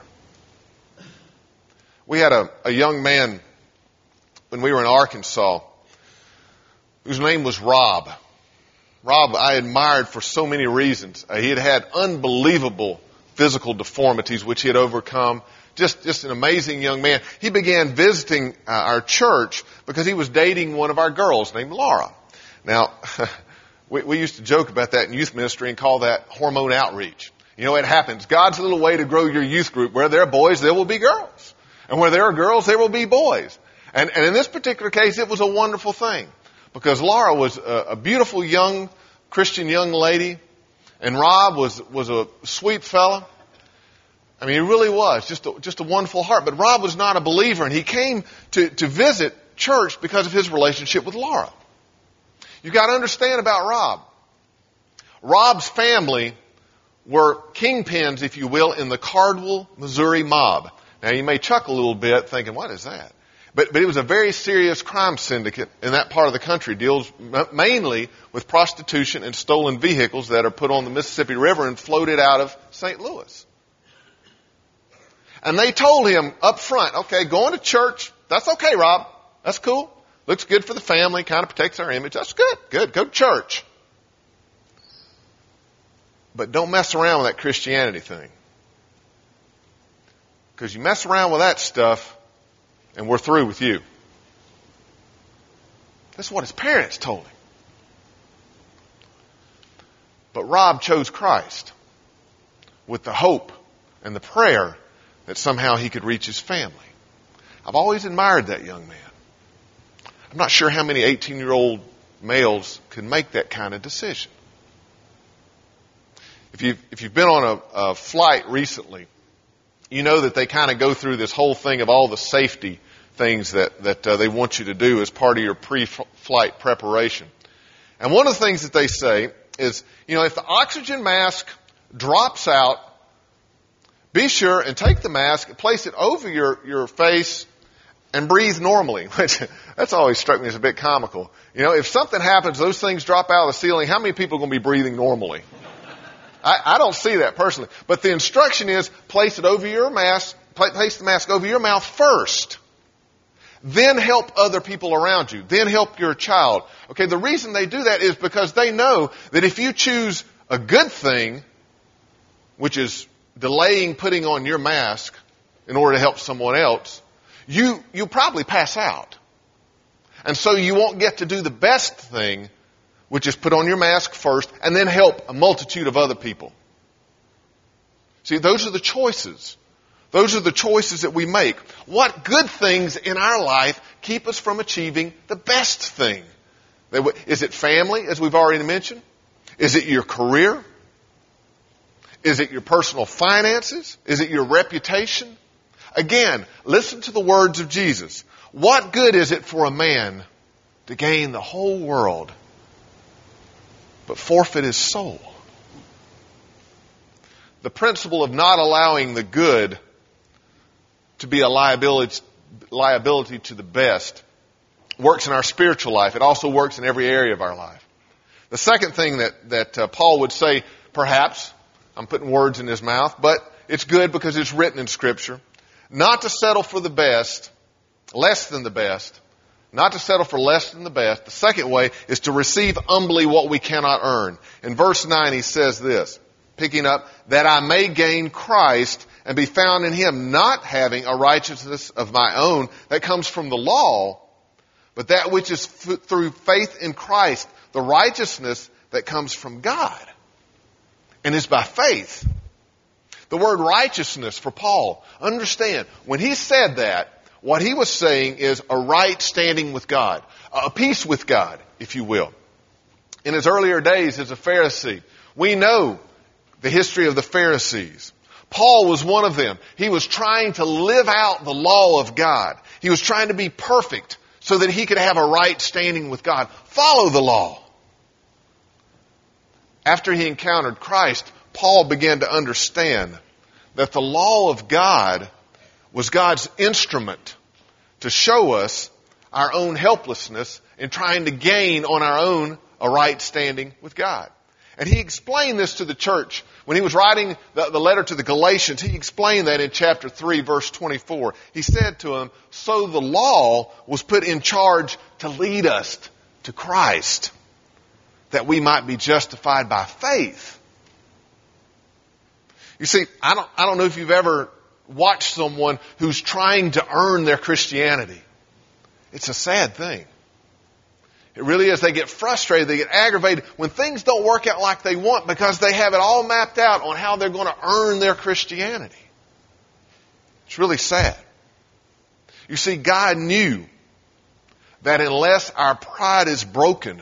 We had a, a young man when we were in Arkansas whose name was Rob. Rob I admired for so many reasons. Uh, he had had unbelievable physical deformities which he had overcome, just, just an amazing young man. He began visiting uh, our church because he was dating one of our girls named Laura. Now, we, we used to joke about that in youth ministry and call that hormone outreach. You know, it happens. God's little way to grow your youth group. Where there are boys, there will be girls. And where there are girls, there will be boys. And, and in this particular case, it was a wonderful thing. Because Laura was a, a beautiful young Christian young lady. And Rob was, was a sweet fella. I mean, he really was. Just a, just a wonderful heart. But Rob was not a believer. And he came to, to visit church because of his relationship with Laura. You've got to understand about Rob. Rob's family were kingpins, if you will, in the Cardwell, Missouri mob. Now, you may chuckle a little bit thinking, what is that? But, but it was a very serious crime syndicate in that part of the country. Deals m- mainly with prostitution and stolen vehicles that are put on the Mississippi River and floated out of Saint Louis. And they told him up front, okay, going to church, that's okay, Rob. That's cool. Looks good for the family, kind of protects our image. That's good. Good. Go to church. But don't mess around with that Christianity thing. Because you mess around with that stuff, and we're through with you. That's what his parents told him. But Rob chose Christ with the hope and the prayer that somehow he could reach his family. I've always admired that young man. I'm not sure how many eighteen-year-old males can make that kind of decision. If you've, if you've been on a, a flight recently, you know that they kind of go through this whole thing of all the safety things that, that uh, they want you to do as part of your pre-flight preparation. And one of the things that they say is, you know, if the oxygen mask drops out, be sure and take the mask, place it over your, your face, and breathe normally. Which that's always struck me as a bit comical. You know, if something happens, those things drop out of the ceiling, how many people are going to be breathing normally? I, I don't see that personally. But the instruction is place it over your mask, place the mask over your mouth first. Then help other people around you. Then help your child. Okay, the reason they do that is because they know that if you choose a good thing, which is delaying putting on your mask in order to help someone else, you, you'll probably pass out. And so you won't get to do the best thing, which is put on your mask first and then help a multitude of other people. See, those are the choices. Those are the choices that we make. What good things in our life keep us from achieving the best thing? Is it family, as we've already mentioned? Is it your career? Is it your personal finances? Is it your reputation? Again, listen to the words of Jesus. What good is it for a man to gain the whole world but forfeit his soul? The principle of not allowing the good to be a liability, liability to the best works in our spiritual life. It also works in every area of our life. The second thing that, that uh, Paul would say, perhaps, I'm putting words in his mouth, but it's good because it's written in Scripture, not to settle for the best, less than the best, not to settle for less than the best. The second way is to receive humbly what we cannot earn. In verse nine he says this, picking up, that I may gain Christ and be found in Him, not having a righteousness of my own that comes from the law, but that which is f- through faith in Christ, the righteousness that comes from God and is by faith. The word righteousness for Paul, understand, when he said that, what he was saying is a right standing with God, a peace with God, if you will. In his earlier days as a Pharisee, we know the history of the Pharisees. Paul was one of them. He was trying to live out the law of God. He was trying to be perfect so that he could have a right standing with God. Follow the law. After he encountered Christ, Paul began to understand that the law of God was God's instrument to show us our own helplessness in trying to gain on our own a right standing with God. And he explained this to the church. When he was writing the, the letter to the Galatians, he explained that in chapter three, verse twenty-four. He said to them, so the law was put in charge to lead us to Christ, that we might be justified by faith. You see, I don't, I don't know if you've ever watch someone who's trying to earn their Christianity. It's a sad thing. It really is. They get frustrated, they get aggravated when things don't work out like they want because they have it all mapped out on how they're going to earn their Christianity. It's really sad. You see, God knew that unless our pride is broken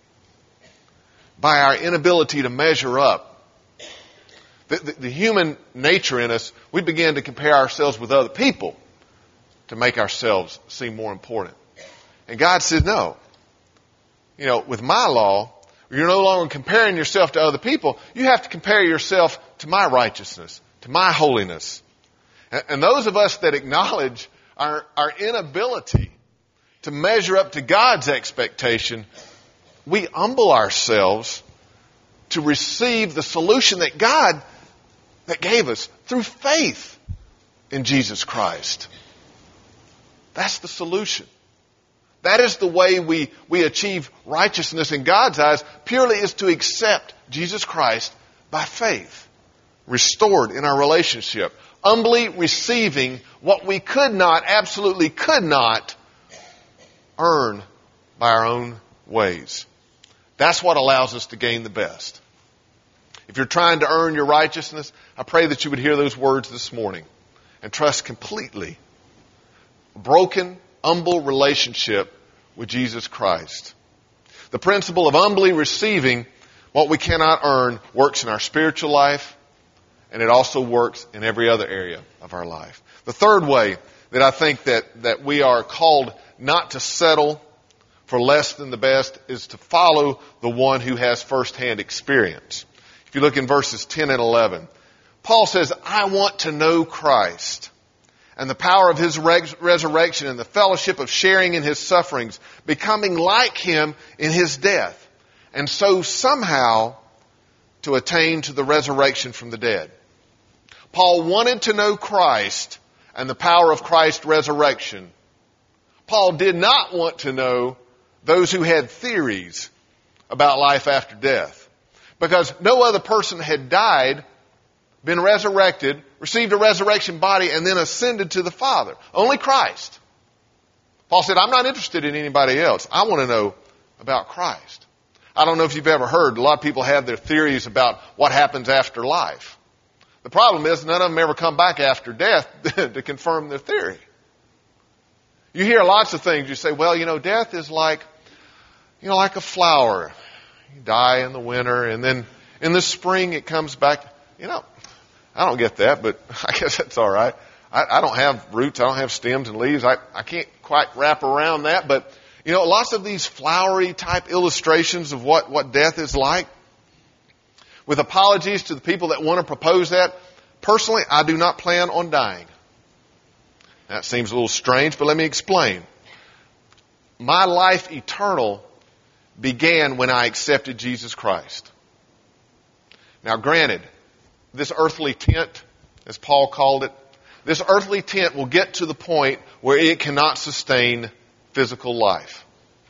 by our inability to measure up, the, the, the human nature in us, we begin to compare ourselves with other people to make ourselves seem more important. And God said, no. You know, with my law, you're no longer comparing yourself to other people. You have to compare yourself to my righteousness, to my holiness. And, and those of us that acknowledge our, our inability to measure up to God's expectation, we humble ourselves to receive the solution that God that gave us through faith in Jesus Christ. That's the solution. That is the way we, we achieve righteousness in God's eyes, purely is to accept Jesus Christ by faith, restored in our relationship, humbly receiving what we could not, absolutely could not earn by our own ways. That's what allows us to gain the best. If you're trying to earn your righteousness, I pray that you would hear those words this morning and trust completely a broken, humble relationship with Jesus Christ. The principle of humbly receiving what we cannot earn works in our spiritual life, and it also works in every other area of our life. The third way that I think that, that we are called not to settle for less than the best is to follow the one who has firsthand experience. If you look in verses ten and eleven, Paul says, I want to know Christ and the power of His res- resurrection and the fellowship of sharing in His sufferings, becoming like Him in His death, and so somehow to attain to the resurrection from the dead. Paul wanted to know Christ and the power of Christ's resurrection. Paul did not want to know those who had theories about life after death, because no other person had died, been resurrected, received a resurrection body, and then ascended to the Father. Only Christ. Paul said, I'm not interested in anybody else. I want to know about Christ. I don't know if you've ever heard, a lot of people have their theories about what happens after life. The problem is none of them ever come back after death to confirm their theory. You hear lots of things. You say, well, you know, death is like, you know, like a flower. You die in the winter, and then in the spring it comes back. You know, I don't get that, but I guess that's all right. I, I don't have roots. I don't have stems and leaves. I, I can't quite wrap around that. But, you know, lots of these flowery type illustrations of what, what death is like. With apologies to the people that want to propose that, personally, I do not plan on dying. That seems a little strange, but let me explain. My life eternal began when I accepted Jesus Christ. Now, granted, this earthly tent, as Paul called it, this earthly tent will get to the point where it cannot sustain physical life.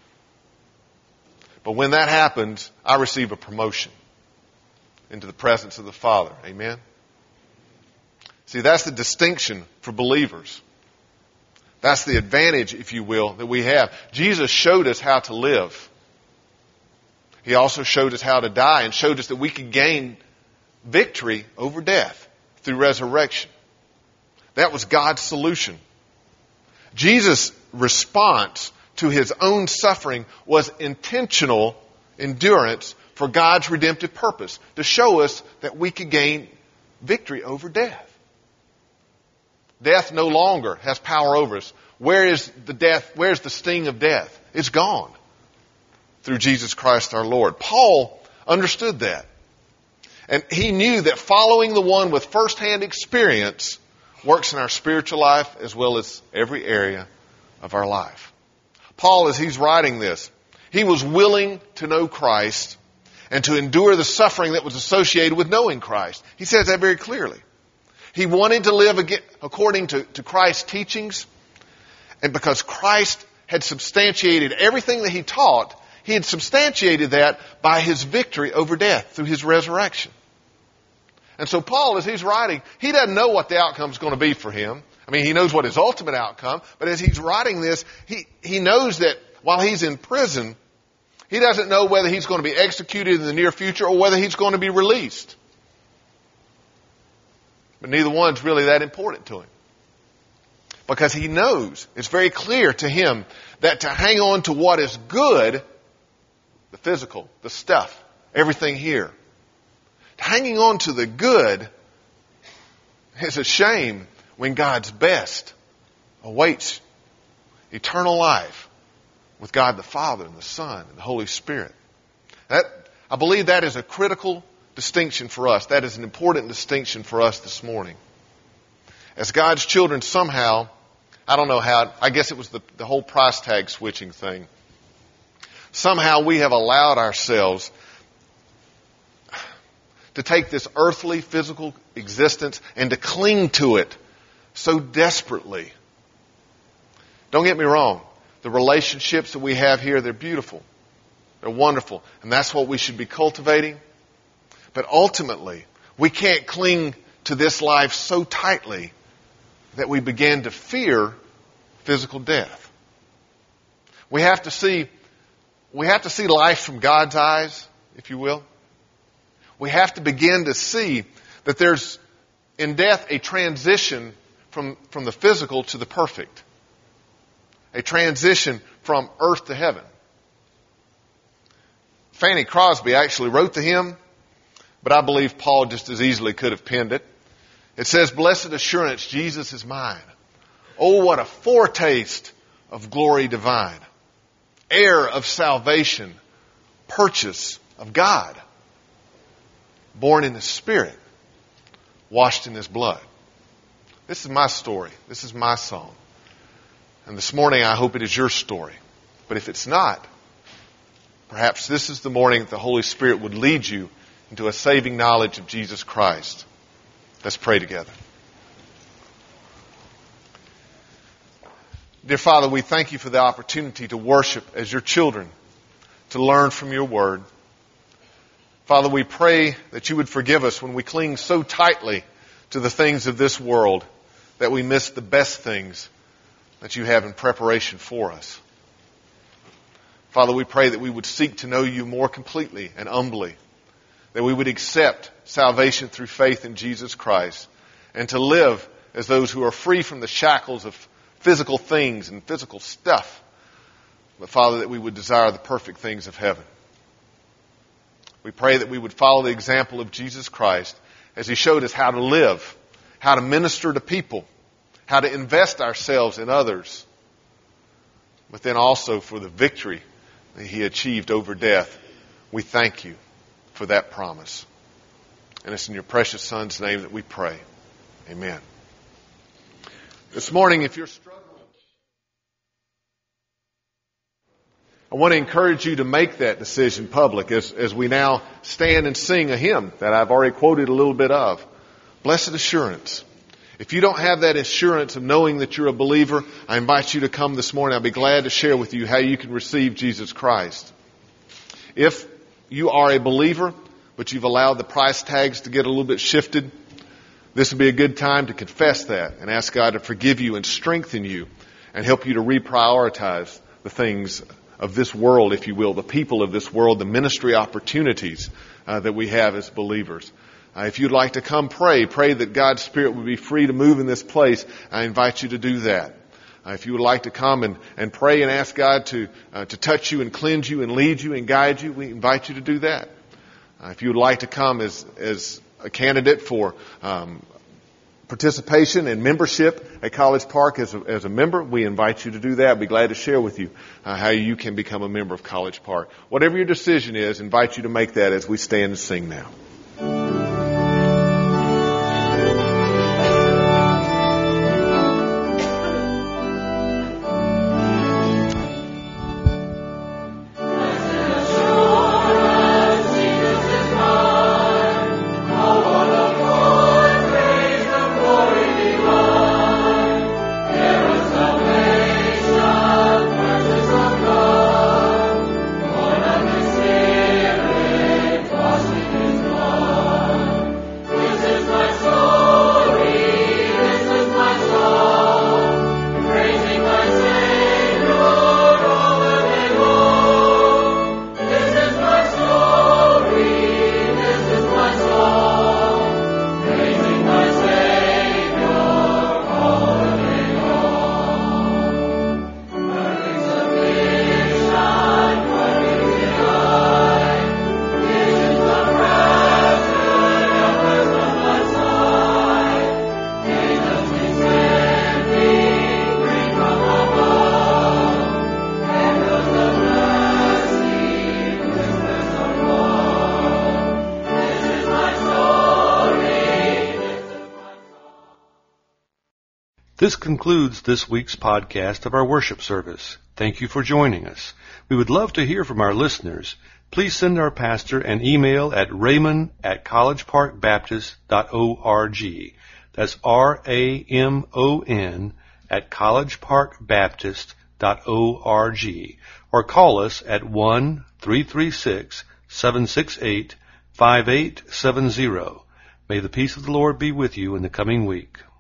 But when that happens, I receive a promotion into the presence of the Father. Amen? See, that's the distinction for believers. That's the advantage, if you will, that we have. Jesus showed us how to live. He also showed us how to die and showed us that we could gain victory over death through resurrection. That was God's solution. Jesus' response to His own suffering was intentional endurance for God's redemptive purpose, to show us that we could gain victory over death. Death no longer has power over us. Where is the death? Where's the sting of death? It's gone through Jesus Christ our Lord. Paul understood that. And he knew that following the one with firsthand experience works in our spiritual life as well as every area of our life. Paul, as he's writing this, he was willing to know Christ and to endure the suffering that was associated with knowing Christ. He says that very clearly. He wanted to live according to, to Christ's teachings, and because Christ had substantiated everything that He taught, He had substantiated that by His victory over death through His resurrection. And so Paul, as he's writing, he doesn't know what the outcome is going to be for him. I mean, he knows what his ultimate outcome, but as he's writing this, he, he knows that while he's in prison, he doesn't know whether he's going to be executed in the near future or whether he's going to be released. But neither one's really that important to him. Because he knows, it's very clear to him that to hang on to what is good, the physical, the stuff, everything here, hanging on to the good is a shame when God's best awaits eternal life with God the Father and the Son and the Holy Spirit. That, I believe that is a critical distinction for us. That is an important distinction for us this morning. As God's children, somehow, I don't know how, I guess it was the, the whole price tag switching thing. Somehow we have allowed ourselves to take this earthly, physical existence and to cling to it so desperately. Don't get me wrong. The relationships that we have here, they're beautiful. They're wonderful. And that's what we should be cultivating. But ultimately, we can't cling to this life so tightly that we begin to fear physical death. We have to see, we have to see life from God's eyes, if you will. We have to begin to see that there's, in death, a transition from, from the physical to the perfect. A transition from earth to heaven. Fanny Crosby actually wrote the hymn, but I believe Paul just as easily could have penned it. It says, "Blessed assurance, Jesus is mine. Oh, what a foretaste of glory divine. Heir of salvation, purchase of God. Born in His Spirit, washed in His blood." This is my story. This is my song. And this morning I hope it is your story. But if it's not, perhaps this is the morning that the Holy Spirit would lead you into a saving knowledge of Jesus Christ. Let's pray together. Dear Father, we thank you for the opportunity to worship as your children, to learn from your word. Father, we pray that you would forgive us when we cling so tightly to the things of this world that we miss the best things that you have in preparation for us. Father, we pray that we would seek to know you more completely and humbly, that we would accept salvation through faith in Jesus Christ, and to live as those who are free from the shackles of physical things and physical stuff. But Father, that we would desire the perfect things of heaven. We pray that we would follow the example of Jesus Christ as He showed us how to live, how to minister to people, how to invest ourselves in others, but then also for the victory that He achieved over death. We thank you for that promise. And it's in your precious Son's name that we pray. Amen. This morning, if you're struggling, I want to encourage you to make that decision public as, as we now stand and sing a hymn that I've already quoted a little bit of. Blessed Assurance. If you don't have that assurance of knowing that you're a believer, I invite you to come this morning. I'll be glad to share with you how you can receive Jesus Christ. If you are a believer, but you've allowed the price tags to get a little bit shifted, this would be a good time to confess that and ask God to forgive you and strengthen you and help you to reprioritize the things of this world, if you will, the people of this world, the ministry opportunities uh, that we have as believers. Uh, if you'd like to come pray, pray that God's Spirit would be free to move in this place, I invite you to do that. Uh, if you would like to come and, and pray and ask God to uh, to touch you and cleanse you and lead you and guide you, we invite you to do that. Uh, if you would like to come as as a candidate for um, participation and membership at College Park as a, as a member, we invite you to do that. I'd be glad to share with you uh, how you can become a member of College Park. Whatever your decision is, I invite you to make that as we stand and sing now. His This concludes this week's podcast of our worship service. Thank you for joining us. We would love to hear from our listeners. Please send our pastor an email at raymond at collegeparkbaptist dot org. That's R A M O N at collegeparkbaptist dot org. Or call us at one three three six, seven six eight, five eight seven zero. May the peace of the Lord be with you in the coming week.